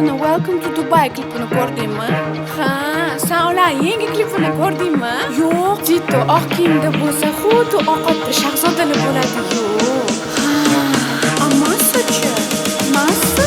Ana Welcome to Dubai klipini ko'rdingmi? Ha, sen ular yangi klipini ko'rdingmi? Yo'q, Tito oq kiyimda bo'lsa, xuddi oqatda shahzodali bo'ladi. Yo'q. Ha, massachi? Massa?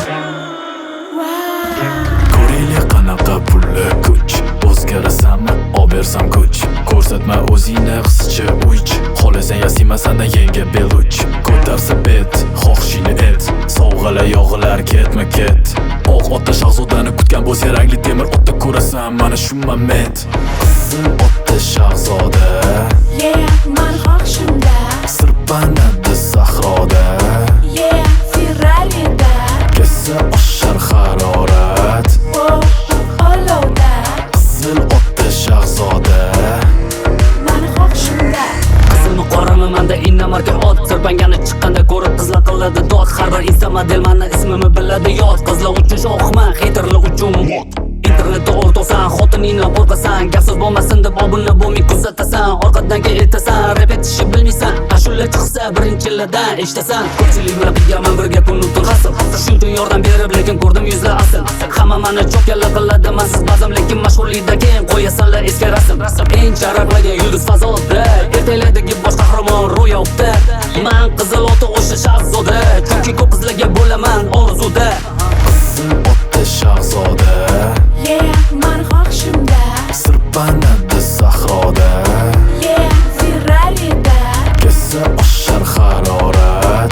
Ko'raylik qanaqa pulli kuch, o'zgarasanmi, obersam kuch. Ko'rsatma o'zingni qizcha uch, xohlasan yasimasanda yenga beluch. Ko'tarsa bet, xohishingni et, sovg'alar yog'ilar ketma-ket. Oq otda shahzodani kutgan bo'lsa, rangli temir otda ko'rasan, mana shu moment. Qizil otda shahzoda, Yeah, men xohishimda. sirpanadi sahroda, Yeah, Ferrari'da. kessa oshar harorat. Olovda. Qizil otda shahzoda, Meni xohishimda. Qizilmi qorami manda innamarka ot, sirpangani chiqqanda ko'rib qizlar qiladi dod. Har bir insta model mani ismimni biladi yod. Qizlar uchun shohman, haterlar uchun mod. Internetda o'rtoqsan, xotiningni qo'rqasan, gapsiz bo'lmasin deb obuna bo'lmay kuzatasan, orqadan aytasan, rap etishni bilmaysan. Ashula chiqsa birinchilardan eshitasan. Ko'pchilik bilan birgaman birga kunu tun hasıl. Shuncha yordam berib lekin ko'rdim yuzlar asl. Hamma mani cho'kala qiladi, mansiz bazam lekin mashhurlikda keyin qo'yasanlar eski rasm. Eng charaqlagan yulduz fazoda, ertaklardagi bosh qahramon ro'yobda. Men qizil oti o'sha shahzoda, chunki ko'p qizlarga bo'laman orzuda. qizil otda shahzoda, Yeah, men xohishimda. sirpanadi sahroda, Yeah, Ferrari'da. kessa oshar harorat.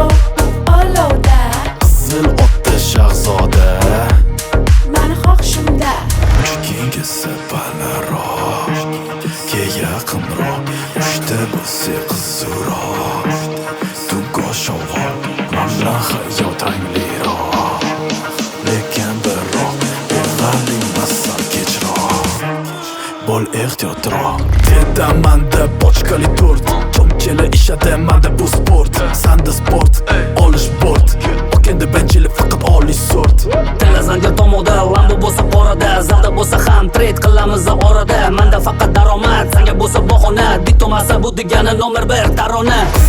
Olovda. Qizil otda shahzoda, Meni xohishimda. kengasa balandroq, ke yaqinroq, uchta bo'lsa qizilroq. Tugoshov, mana hayot angliroq, lekin biroq g'alimassan kechroq. Bo'l ehtiyotroq, terdamanda bochkali to'rt, chomkela ishada manda bu sport. Sanda sport, olish bort, okenda benchili faqat olish sort. Telazanjir tomoda, lambo bo'lsa qorada, zalda bo'lsa ham trade qilamiz orada. Menda faqat daromad, senga bo'lsa bahona, dik tomasa bu degani nomer 1 tarona.